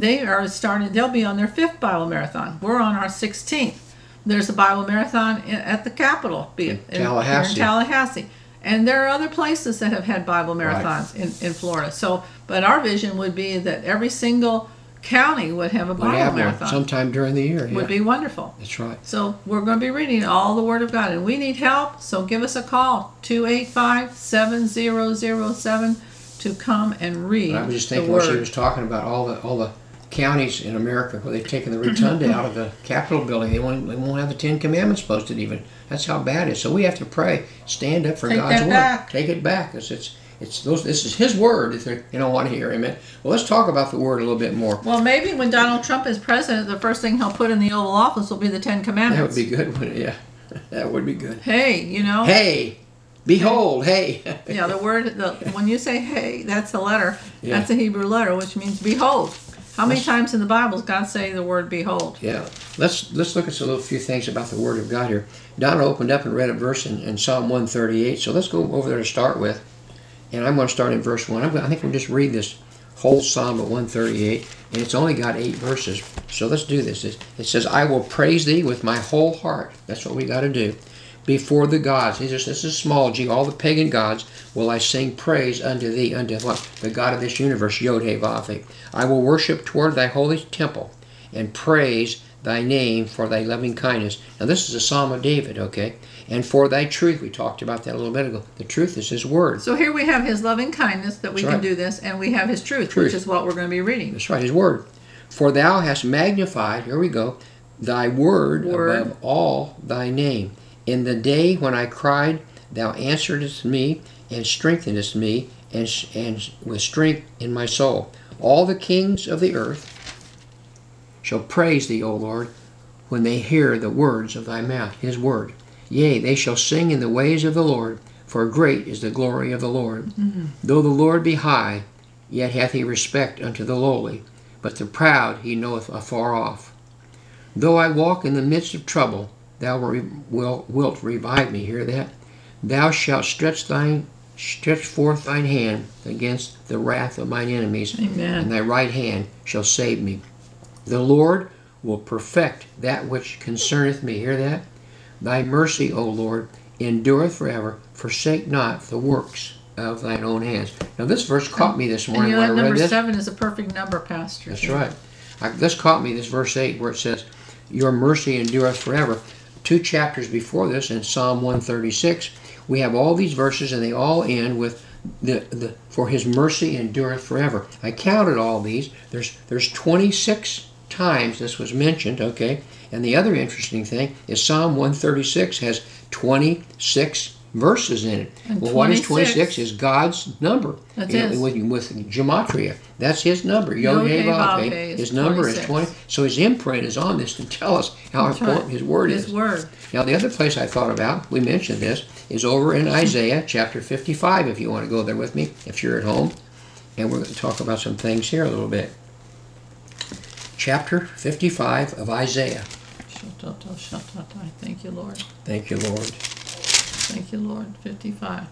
They'll be on their 5th Bible marathon. We're on our 16th. There's a Bible marathon at the Capitol, in Tallahassee. And there are other places that have had Bible marathons in Florida. So, but our vision would be that every single county would have a Bible marathon. Sometime during the year. Would be wonderful. That's right. So we're going to be reading all the Word of God, and we need help. So give us a call, 285-7007, to come and read the Word. I was just thinking when she was talking about all the counties in America where they've taken the rotunda out of the Capitol building. They won't have the 10 Commandments posted even. That's how bad it is. So we have to pray, stand up for God's Word. Back. Take it back. This is His Word if they don't want to hear Him. Well, let's talk about the Word a little bit more. Well, maybe when Donald Trump is president, the first thing he'll put in the Oval Office will be the 10 Commandments. That would be good, wouldn't it? Yeah. That would be good. Hey, you know. Hey. Behold, hey. Yeah, the word, when you say hey, that's a letter. Yeah. That's a Hebrew letter, which means behold. How many times in the Bible does God say the word behold? Yeah. Let's look at a few things about the Word of God here. Donna opened up and read a verse in Psalm 138, so let's go over there to start with. And I'm going to start in verse 1. I think we'll just read this whole Psalm of 138, and it's only got 8 verses. So let's do this. It says, I will praise Thee with my whole heart. That's what we got to do. Before the gods. This is small g. All the pagan gods will I sing praise unto Thee, unto what? The God of this universe, Yod-Heh-Vav-Heh. I will worship toward Thy holy temple and praise thy name for thy loving kindness. Now this is a Psalm of David, okay? And for thy truth, we talked about that a little bit ago. The truth is his word. So here we have his loving kindness that we can do this, and we have his truth, which is what we're going to be reading. That's right, his word. For thou hast magnified, here we go, thy word above all thy name. In the day when I cried, thou answeredst me and strengthenedst me, and with strength in my soul. All the kings of the earth shall praise thee, O Lord, when they hear the words of thy mouth, his word. Yea, they shall sing in the ways of the Lord, for great is the glory of the Lord. Though the Lord be high, yet hath he respect unto the lowly, but the proud he knoweth afar off. Though I walk in the midst of trouble, thou wilt revive me. Hear that? Thou shalt stretch forth thine hand against the wrath of mine enemies, Amen. And thy right hand shall save me. The Lord will perfect that which concerneth me. Hear that? Thy mercy, O Lord, endureth forever. Forsake not the works of thine own hands. Now this verse caught me this morning when I read this. Number 7 is a perfect number, Pastor. That's right. This caught me, this verse 8, where it says, your mercy endureth forever. 2 chapters before this, in Psalm 136, we have all these verses, and they all end with for his mercy endureth forever. I counted all these. There's 26 times this was mentioned, okay? And the other interesting thing is Psalm 136 has 26 verses in it. And well, what is 26? Is God's number. That's with gematria. That's his number. Yod-Heh-Vav-Heh. His number is 20. So his imprint is on this to tell us how important his word is. His word. Now the other place I thought about, we mentioned this, is over in Isaiah chapter 55, if you want to go there with me, if you're at home. And we're going to talk about some things here a little bit. Chapter 55 of Isaiah. Thank you, Lord. Thank you, Lord. Thank you, Lord. 55.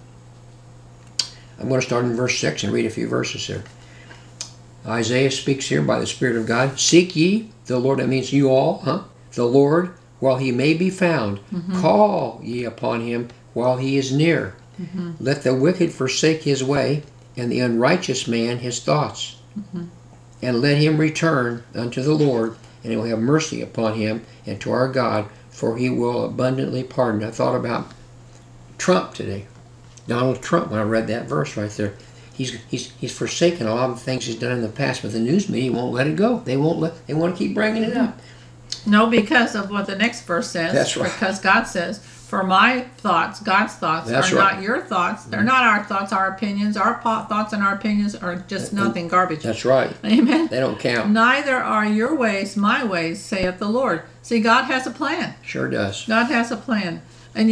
I'm going to start in verse 6 and read a few verses here. Isaiah speaks here by the Spirit of God. Seek ye the Lord, that means you all, the Lord, while he may be found. Call ye upon him while he is near. Let the wicked forsake his way, and the unrighteous man his thoughts. And let him return unto the Lord, and he will have mercy upon him, and to our God, for he will abundantly pardon. I thought about Trump today. Donald Trump, when I read that verse right there. He's forsaken a lot of things he's done in the past, but the news media won't let it go. They want to keep bringing it up. No, because of what the next verse says. That's right. Because God says, for my thoughts, God's thoughts, That's are right. not your thoughts. They're not our thoughts, our opinions. Our thoughts and our opinions are just nothing, garbage. That's right. Amen. They don't count. Neither are your ways my ways, saith the Lord. See, God has a plan. Sure does. God has a plan. And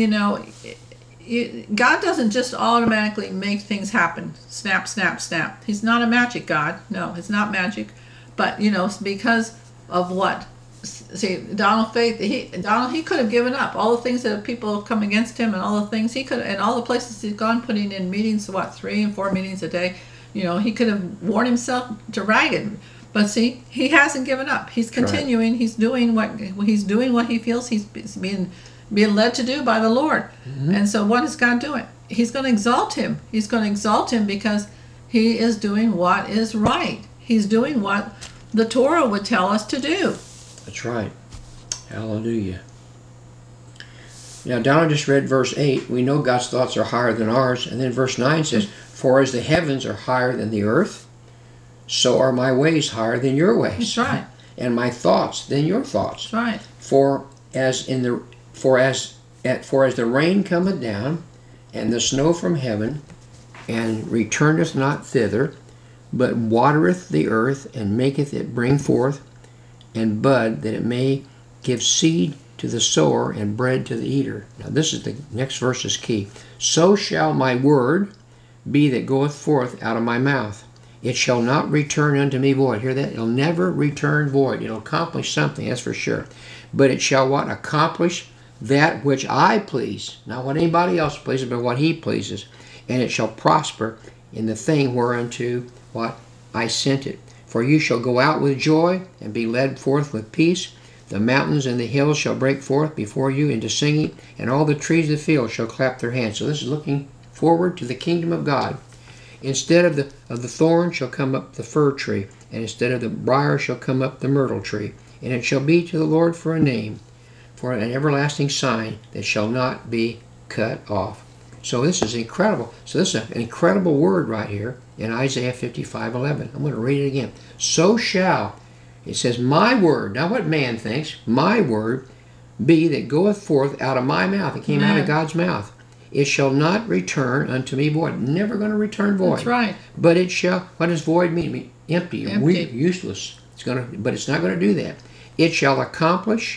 God doesn't just automatically make things happen. Snap, snap, snap. He's not a magic God. No, it's not magic. But, because of what? See, Donald Faith, he could have given up. All the things that people have come against him and all the things he could, and all the places he's gone putting in meetings, 3 and 4 meetings a day, he could have worn himself to ragged. But see, he hasn't given up. He's continuing. Right. He's doing what he feels he's being led to do by the Lord. And so what is God doing? He's going to exalt him. He's going to exalt him because he is doing what is right. He's doing what the Torah would tell us to do. That's right. Hallelujah. Now, Donna just read verse 8. We know God's thoughts are higher than ours. And then verse 9 says, for as the heavens are higher than the earth, so are my ways higher than your ways. That's right. And my thoughts than your thoughts. That's right. For as the rain cometh down, and the snow from heaven, and returneth not thither, but watereth the earth, and maketh it bring forth, and bud, that it may give seed to the sower, and bread to the eater. Now this is the next verse is key. So shall my word be that goeth forth out of my mouth. It shall not return unto me void. Hear that? It'll never return void. It'll accomplish something, that's for sure. But it shall what? Accomplish that which I please. Not what anybody else pleases, but what he pleases. And it shall prosper in the thing whereunto what? I sent it. For you shall go out with joy, and be led forth with peace. The mountains and the hills shall break forth before you into singing, and all the trees of the field shall clap their hands. So this is looking forward to the kingdom of God. Instead of the thorn shall come up the fir tree, and instead of the briar shall come up the myrtle tree. and it shall be to the Lord for a name, for an everlasting sign that shall not be cut off. So this is incredible. So this is an incredible word right here in Isaiah 55:11. I'm going to read it again. So shall, it says, my word, not what man thinks, my word be that goeth forth out of my mouth. It came out of God's mouth. It shall not return unto me void. Never going to return void. That's right. But it shall, what does void mean? Empty, Empty. Useless. But it's not going to do that. It shall accomplish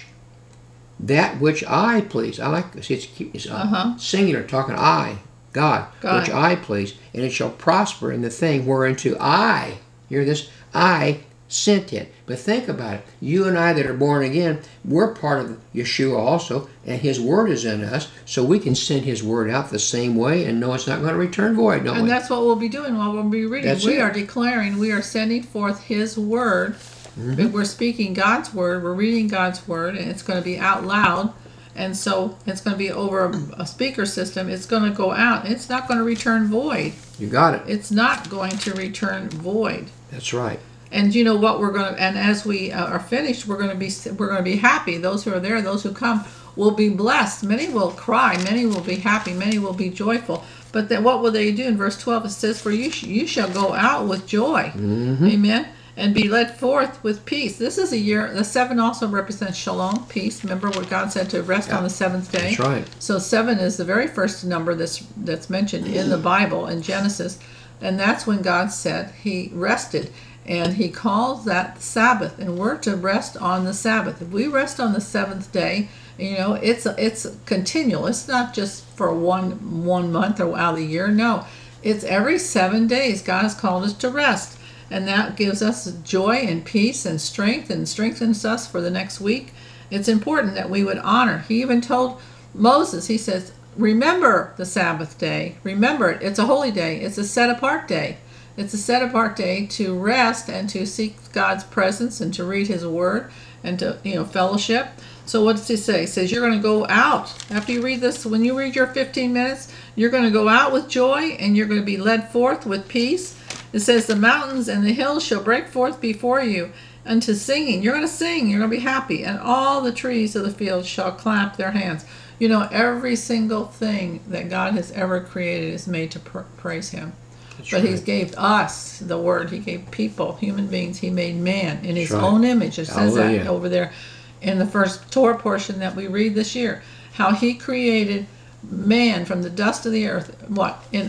that which I please. I like this. It's singular, talking I, God, which I please, and it shall prosper in the thing whereunto I, hear this, I sent it. But think about it. You and I that are born again, we're part of Yeshua also, and His Word is in us, so we can send His Word out the same way and know it's not going to return void, don't we? And that's what we'll be doing while we'll be reading. We are declaring, we are sending forth His Word. We're speaking God's Word, we're reading God's Word, and it's going to be out loud. And so it's going to be over a speaker system. It's going to go out. And it's not going to return void. You got it. It's not going to return void. That's right. And you know what we're going to, and as we are finished, we're going to be happy. Those who are there, those who come, will be blessed. Many will cry. Many will be happy. Many will be joyful. But then what will they do? In verse 12, it says, "For you shall go out with joy." Amen. And be led forth with peace. This is a year. The 7 also represents shalom, peace. Remember what God said to rest on the 7th day. That's right. So 7 is the very first number that's mentioned in the Bible in Genesis, and that's when God said He rested, and He calls that Sabbath, and we're to rest on the Sabbath. If we rest on the 7th day, you know it's continual. It's not just for one month or out of the year. No, it's every 7 days. God has called us to rest. And that gives us joy and peace and strength and strengthens us for the next week. It's important that we would honor. He even told Moses, He says, remember the Sabbath day. Remember it. It's a holy day. It's a set-apart day. It's a set-apart day to rest and to seek God's presence and to read His Word and to, fellowship. So what does He say? He says you're going to go out. After you read this, when you read your 15 minutes, you're going to go out with joy and you're going to be led forth with peace. It says the mountains and the hills shall break forth before you unto singing. You're going to sing. You're going to be happy. And all the trees of the field shall clap their hands. Every single thing that God has ever created is made to praise Him. That's but right. He gave us the Word. He gave people, human beings. He made man in His own image. It says that over there in the first Torah portion that we read this year. How He created man from the dust of the earth. What? In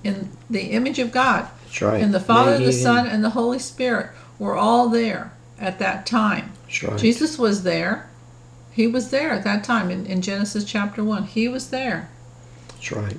the image of God. That's right. And the Father, the Son, and the Holy Spirit were all there at that time. That's right. Jesus was there. He was there at that time in Genesis chapter 1. He was there. That's right.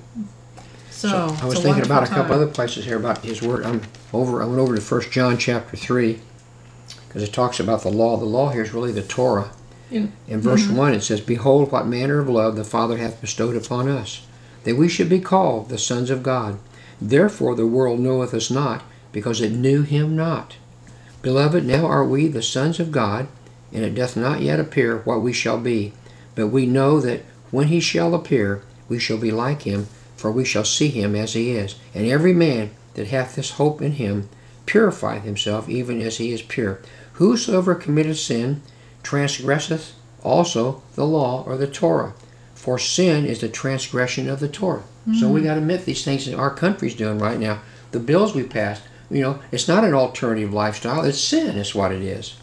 So I was thinking about a couple other places here about His Word. I went over to 1 John chapter 3 because it talks about the law. The law here is really the Torah. In verse 1 it says, "Behold what manner of love the Father hath bestowed upon us, that we should be called the sons of God. Therefore the world knoweth us not, because it knew Him not. Beloved, now are we the sons of God, and it doth not yet appear what we shall be. But we know that when He shall appear, we shall be like Him, for we shall see Him as He is. And every man that hath this hope in Him purifieth himself, even as He is pure. Whosoever committeth sin transgresseth also the law," or the Torah. "For sin is the transgression of the Torah." So we got to admit these things that our country's doing right now. The bills we passed, it's not an alternative lifestyle. It's sin is what it is.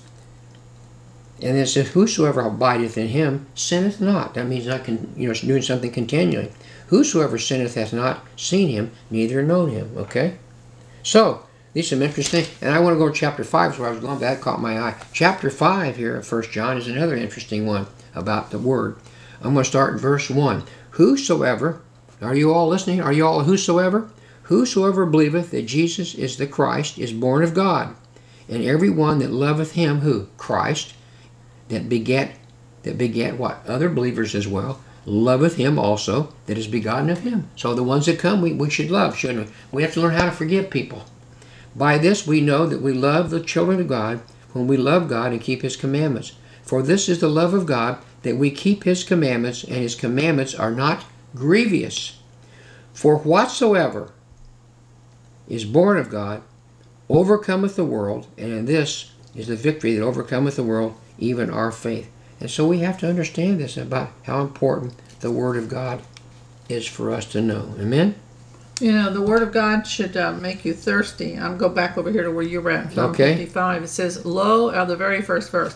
And it says, "Whosoever abideth in Him sinneth not." That means not doing something continually. "Whosoever sinneth hath not seen Him, neither known Him." Okay? So, these are some interesting. And I want to go to chapter 5, is where I was going, but that caught my eye. Chapter 5 here at 1 John is another interesting one about the Word. I'm going to start in verse 1. "Whosoever," are you all listening? Are you all whosoever? "Whosoever believeth that Jesus is the Christ is born of God. And every one that loveth Him," who? Christ, that beget what? Other believers as well, "loveth Him also that is begotten of Him." So the ones that come, we should love, shouldn't we? We have to learn how to forgive people. "By this we know that we love the children of God, when we love God and keep His commandments. For this is the love of God, that we keep His commandments, and His commandments are not grievous. For whatsoever is born of God overcometh the world, and in this is the victory that overcometh the world, even our faith. And so we have to understand this about how important the Word of God is for us to know. Amen? You know, the Word of God should make you thirsty. I'm go back over here to where you were at, Psalm 55. It says, lo, the very first verse.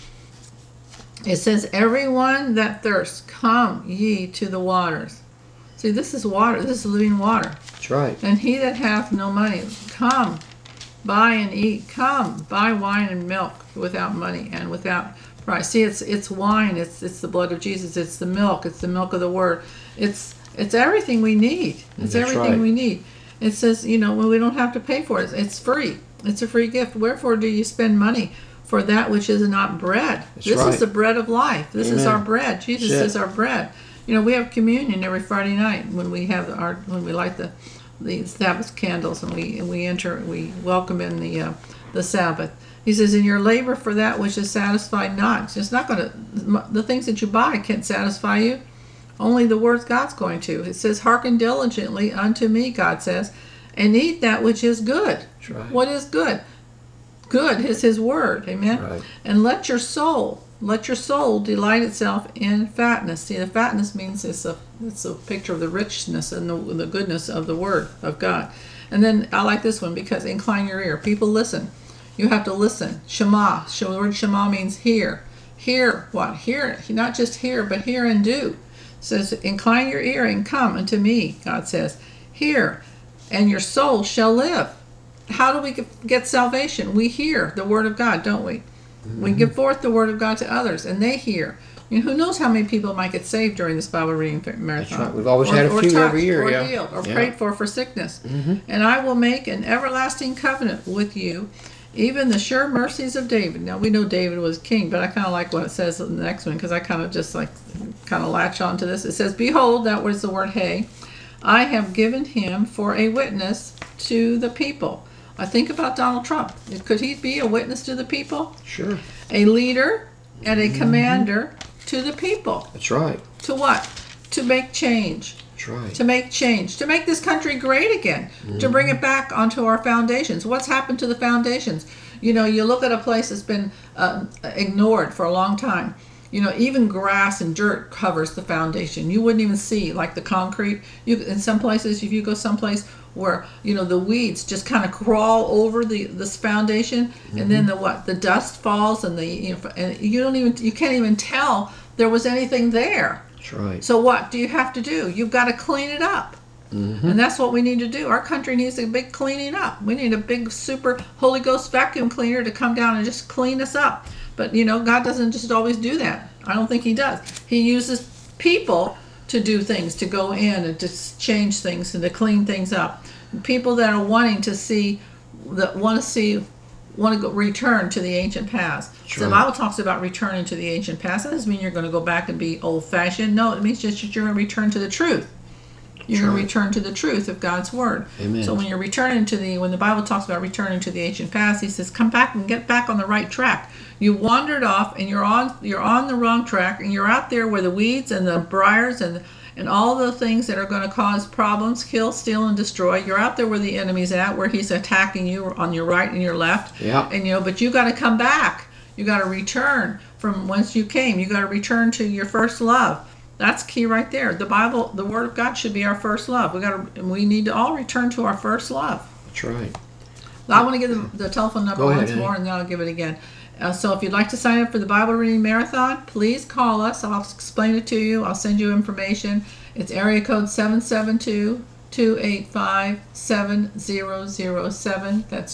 It says, everyone that thirsts, come ye to the waters. See, this is water. This is living water. That's right. And he that hath no money, come, buy and eat. Come, buy wine and milk without money and without price. See, it's wine. It's the blood of Jesus. It's the milk. It's the milk of the Word. It's everything we need. It's That's everything right. we need. It says, you know, we don't have to pay for it. It's free. It's a free gift. Wherefore do you spend money for that which is not bread? This right. is the bread of life. This is Amen. our bread. Jesus That's it. is our bread. You know, we have communion every Friday night when we have when we light the Sabbath candles and we welcome in the Sabbath. He says, in your labor for that which is satisfied not. It's not going to, the things that you buy can't satisfy you. Only the word God's going to. It says, hearken diligently unto me, God says, and eat that which is good. That's right. What is good? Good is his word. Amen. Right. And let your soul delight itself in fatness. See, the fatness means it's a picture of the richness and the goodness of the word of God. And then I like this one because incline your ear. People listen. You have to listen. Shema. The word Shema means hear. Hear what? Hear. Not just hear, but hear and do. It says, incline your ear and come unto me, God says. Hear, and your soul shall live. How do we get salvation? We hear the word of God, don't we? Mm-hmm. We give forth the word of God to others, and they hear. You know, who knows how many people might get saved during this Bible reading marathon? That's right. We've always had a few every year, or yeah. healed, or Yeah. prayed for sickness. Mm-hmm. And I will make an everlasting covenant with you, even the sure mercies of David. Now, we know David was king, but I kind of like what it says in the next one, because I kind of latch on to this. It says, behold, that was the word hey, I have given him for a witness to the people. I think about Donald Trump. Could he be a witness to the people? Sure. A leader and a commander to the people. That's right. To what? To make change. That's right. To make change. To make this country great again. To bring it back onto our foundations. What's happened to the foundations? You know, you look at a place that's been ignored for a long time. You know, even grass and dirt covers the foundation. You wouldn't even see, like the concrete. In some places, if you go someplace where, you know, the weeds just kind of crawl over this foundation, and then the dust falls, and and you can't even tell there was anything there. That's right. So what do you have to do? You've got to clean it up. Mm-hmm. And that's what we need to do. Our country needs a big cleaning up. We need a big super Holy Ghost vacuum cleaner to come down and just clean us up. But, you know, God doesn't just always do that. I don't think he does. He uses people to do things, to go in and to change things and to clean things up. People that are wanting to return to the ancient past. Sure. So the Bible talks about returning to the ancient past. That doesn't mean you're going to go back and be old-fashioned. No, it means just that you're going to return to the truth. You're going to return to the truth of God's word. Amen. So when you're returning when the Bible talks about returning to the ancient past, he says, come back and get back on the right track. You wandered off and you're on the wrong track, and you're out there where the weeds and the briars and all the things that are going to cause problems, kill, steal, and destroy. You're out there where the enemy's at, where he's attacking you on your right and your left. Yeah. And but you got to come back. You got to return from whence you came. You got to return to your first love. That's key right there. The Bible, the Word of God should be our first love. We need to all return to our first love. That's right. I want to give the telephone number once more, and then I'll give it again. So if you'd like to sign up for the Bible Reading Marathon, please call us. I'll explain it to you. I'll send you information. It's area code 772-285-7007. That's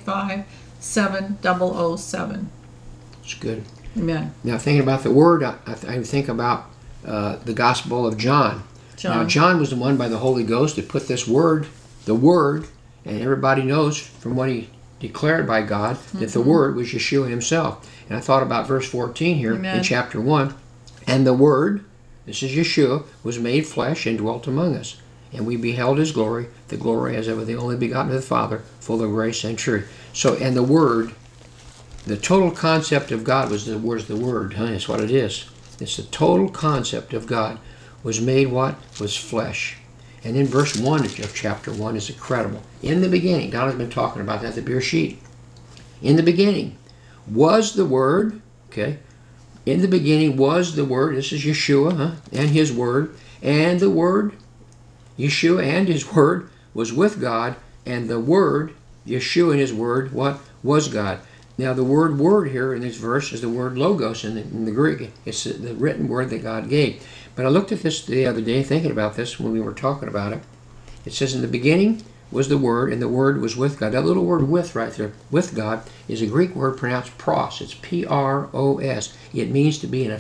285-7007. It's good. Amen. Now, thinking about the Word, I think about the Gospel of John. Now, John was the one by the Holy Ghost that put this Word, the Word, and everybody knows from what he declared by God that the Word was Yeshua himself. And I thought about verse 14 here in chapter 1. And the Word, this is Yeshua, was made flesh and dwelt among us. And we beheld his glory, the glory as of the only begotten of the Father, full of grace and truth. So, and the Word, the total concept of God was the Word. That's what it is. It's the total concept of God was made what? Was flesh. And in verse 1 of chapter 1 is incredible. In the beginning, God has been talking about that, the Bereshit. In the beginning was the Word, okay? In the beginning was the Word. This is Yeshua, and His Word. And the Word, Yeshua and His Word, was with God. And the Word, Yeshua and His Word, what? Was God. Now the word here in this verse is the word logos in the Greek. It's the written word that God gave. But I looked at this the other day, thinking about this when we were talking about it. It says, in the beginning was the Word, and the Word was with God. That little word with right there, with God, is a Greek word pronounced pros. It's P-R-O-S. It means to be in a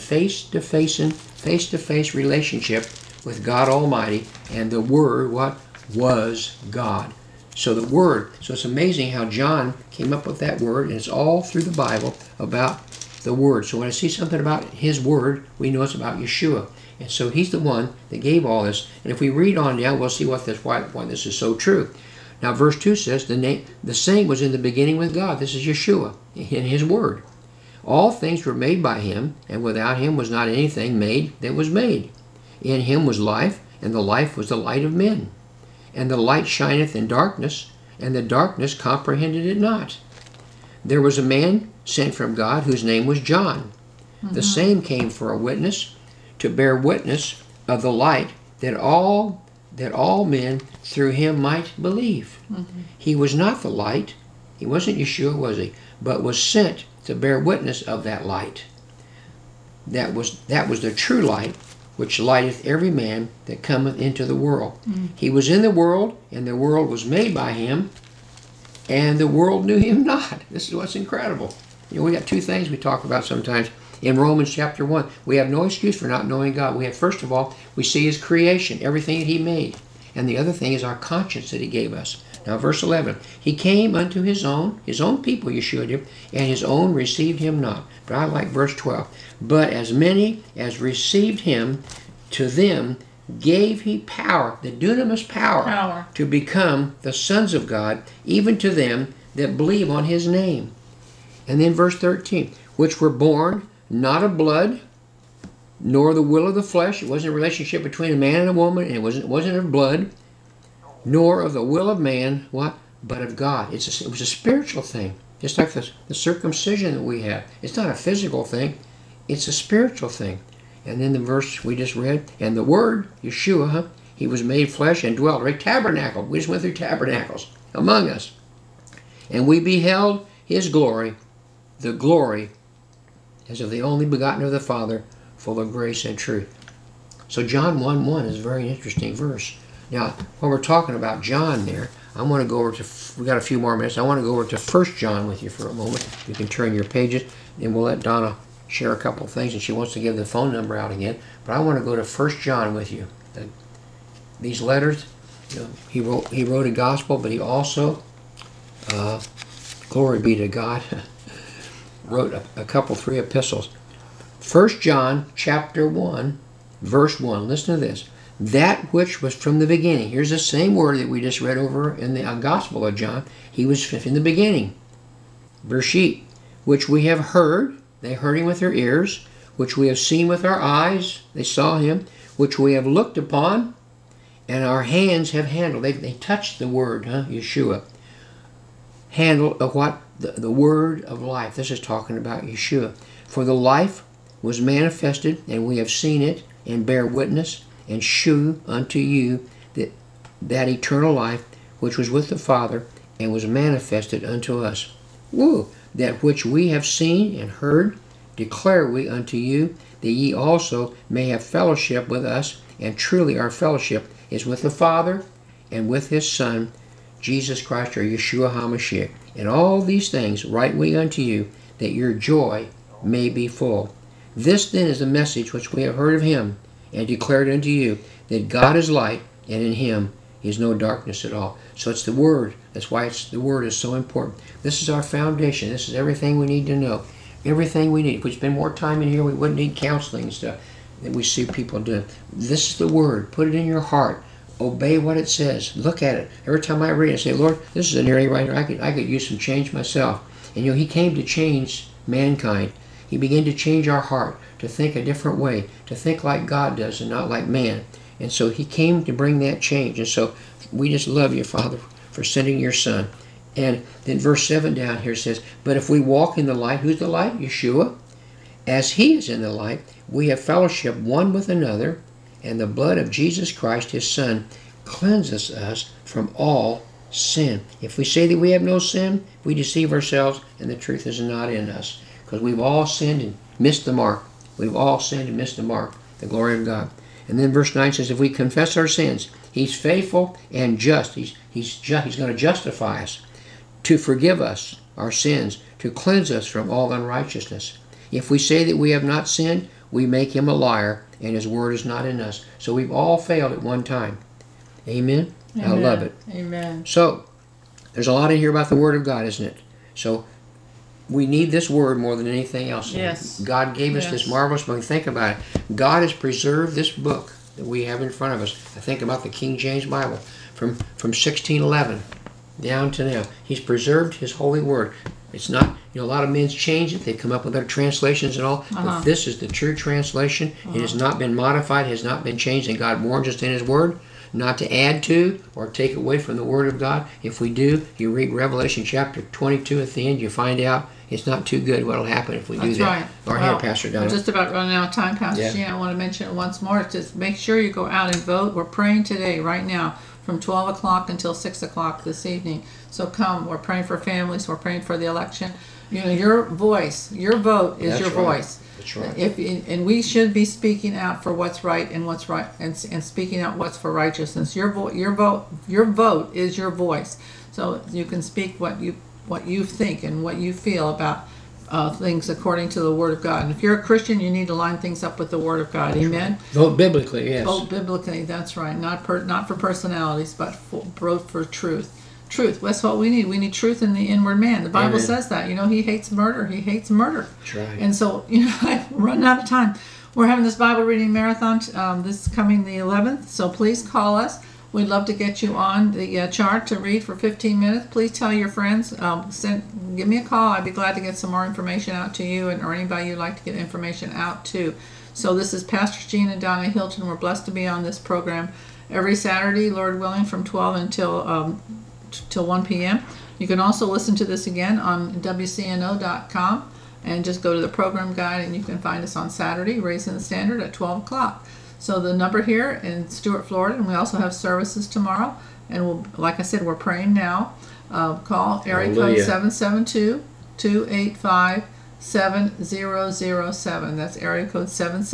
face-to-face relationship with God Almighty, and the Word, what? Was God. So the Word, so it's amazing how John came up with that word, and it's all through the Bible about the Word. So when I see something about His Word, we know it's about Yeshua. And so He's the one that gave all this. And if we read on down, we'll see why this is so true. Now verse 2 says, the same was in the beginning with God. This is Yeshua in His Word. All things were made by Him, and without Him was not anything made that was made. In Him was life, and the life was the light of men. And the light shineth in darkness, and the darkness comprehended it not. There was a man sent from God whose name was John. The same came for a witness, to bear witness of the light, that all men through him might believe. He was not the light. He wasn't Yeshua, was he? But was sent to bear witness of that light. That was the true light, which lighteth every man that cometh into the world. He was in the world, and the world was made by Him, and the world knew Him not. This is what's incredible. You know, we got two things we talk about sometimes. In Romans chapter 1, we have no excuse for not knowing God. We have, first of all, we see His creation, everything that He made. And the other thing is our conscience that He gave us. Now, verse 11, He came unto His own people, Yeshua did, and His own received Him not. But I like verse 12. But as many as received Him, to them gave He power, the dunamis power, to become the sons of God, even to them that believe on His name. And then verse 13, which were born not of blood, nor the will of the flesh. It wasn't a relationship between a man and a woman, and it wasn't of blood, nor of the will of man, what? But of God. It was a spiritual thing. Just like the circumcision that we have. It's not a physical thing. It's a spiritual thing. And then the verse we just read, and the Word, Yeshua, He was made flesh and dwelt, right? Tabernacled. We just went through tabernacles among us. And we beheld His glory, the glory as of the only begotten of the Father, full of grace and truth. So John 1:1 is a very interesting verse. Now, when we're talking about John there, I want to go over to, we got a few more minutes, I want to go over to 1 John with you for a moment. You can turn your pages, and we'll let Donna share a couple of things, and she wants to give the phone number out again. But I want to go to 1 John with you. These letters, you know, he wrote a gospel, but he also, glory be to God, wrote three epistles. 1 John chapter 1, verse 1. Listen to this. That which was from the beginning. Here's the same word that we just read over in the Gospel of John. He was in the beginning. Bereshit, which we have heard. They heard Him with their ears. Which we have seen with our eyes. They saw Him. Which we have looked upon, and our hands have handled. They touched the word, Yeshua. Handled of what? The word of life. This is talking about Yeshua. For the life was manifested, and we have seen it, and bear witness, and shew unto you that eternal life which was with the Father, and was manifested unto us. Woo! That which we have seen and heard, declare we unto you, that ye also may have fellowship with us, and truly our fellowship is with the Father, and with His Son, Jesus Christ, or Yeshua HaMashiach. And all these things write we unto you, that your joy may be full. This then is the message which we have heard of Him, and declared unto you, that God is light, and in Him is no darkness at all. So it's the Word. That's why the Word is so important. This is our foundation. This is everything we need to know. Everything we need. If we spend more time in here, we wouldn't need counseling and stuff that we see people do. This is the Word. Put it in your heart. Obey what it says. Look at it. Every time I read it, I say, Lord, this is an area right here. I could use some change myself. And you know, He came to change mankind. He began to change our heart, to think a different way, to think like God does and not like man. And so He came to bring that change. And so we just love you, Father, for sending your Son. And then verse 7 down here says, but if we walk in the light, who's the light? Yeshua. as he is in the light, we have fellowship one with another, and the blood of Jesus Christ, his Son, cleanses us from all sin. If we say that we have no sin, we deceive ourselves, and the truth is not in us. Because we've all sinned and missed the mark. We've all sinned and missed the mark, the glory of God. And then verse 9 says, if we confess our sins, he's faithful and just. He's going to justify us, to forgive us our sins, to cleanse us from all unrighteousness. If we say that we have not sinned, we make him a liar, and his word is not in us. So we've all failed at one time. Amen? Amen. I love it. Amen. So, there's a lot in here about the Word of God, isn't it? So, we need this Word more than anything else. Yes. God gave us this marvelous book. Think about it. God has preserved this book that we have in front of us. I think about the King James Bible from 1611 down to now. He's preserved his holy Word. It's not, a lot of men's changed it. They've come up with other translations and all. But this is the true translation. It has not been modified, has not been changed, and God warns us in his Word not to add to or take away from the Word of God. If we do, you read Revelation chapter 22 at the end, you find out it's not too good what will happen if we do that. Right. Go ahead, Pastor Donna. We're just about running out of time, Pastor Gene. I want to mention it once more. Just make sure you go out and vote. We're praying today, right now, from 12 o'clock until 6 o'clock this evening. So come. We're praying for families. We're praying for the election. Your voice, your vote is your voice. That's right. And we should be speaking out for what's right and what's right, and speaking out what's for righteousness. Your vote is your voice. So you can speak what you think and what you feel about things according to the Word of God. And if you're a Christian, you need to line things up with the Word of God. Amen. Right. Vote biblically, yes. Vote biblically. That's right. Not for personalities, but vote for truth. Truth. That's what we need. We need truth in the inward man. The Bible says that. He hates murder. He hates murder. That's right. And so, I've run out of time. We're having this Bible reading marathon this coming the 11th. So please call us. We'd love to get you on the chart to read for 15 minutes. Please tell your friends. Give me a call. I'd be glad to get some more information out to you, or anybody you'd like to get information out to. So this is Pastor Gene and Donna Hilton. We're blessed to be on this program every Saturday, Lord willing, from 12 until 1 p.m. You can also listen to this again on WCNO.com, and just go to the program guide, and you can find us on Saturday, Raising the Standard, at 12 o'clock. So the number here in Stuart, Florida, and we also have services tomorrow. And like I said, we're praying now. Call area code 772-285-7007. That's area code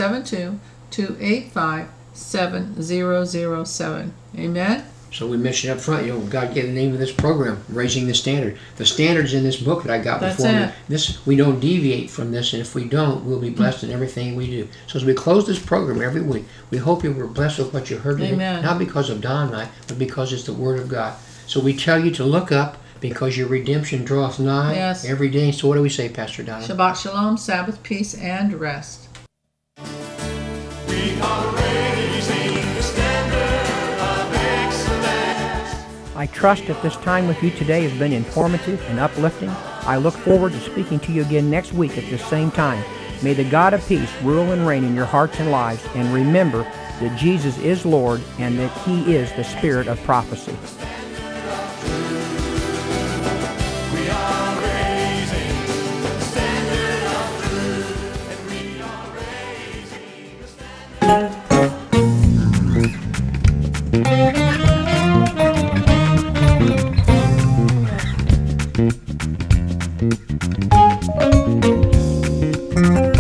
772-285-7007. Amen. So we mentioned up front, God gave the name of this program, Raising the Standard. The standard's in this book that I got before me. We don't deviate from this, and if we don't, we'll be blessed in everything we do. So as we close this program every week, we hope you were blessed with what you heard today. Amen. Not because of Don and I, but because it's the Word of God. So we tell you to look up, because your redemption draweth nigh every day. So what do we say, Pastor Donna? Shabbat Shalom, Sabbath, peace, and rest. We are raising the standard of excellence. I trust that this time with you today has been informative and uplifting. I look forward to speaking to you again next week at this same time. May the God of peace rule and reign in your hearts and lives, and remember that Jesus is Lord and that He is the Spirit of prophecy. We are raising the standard of truth, and we are raising the standard.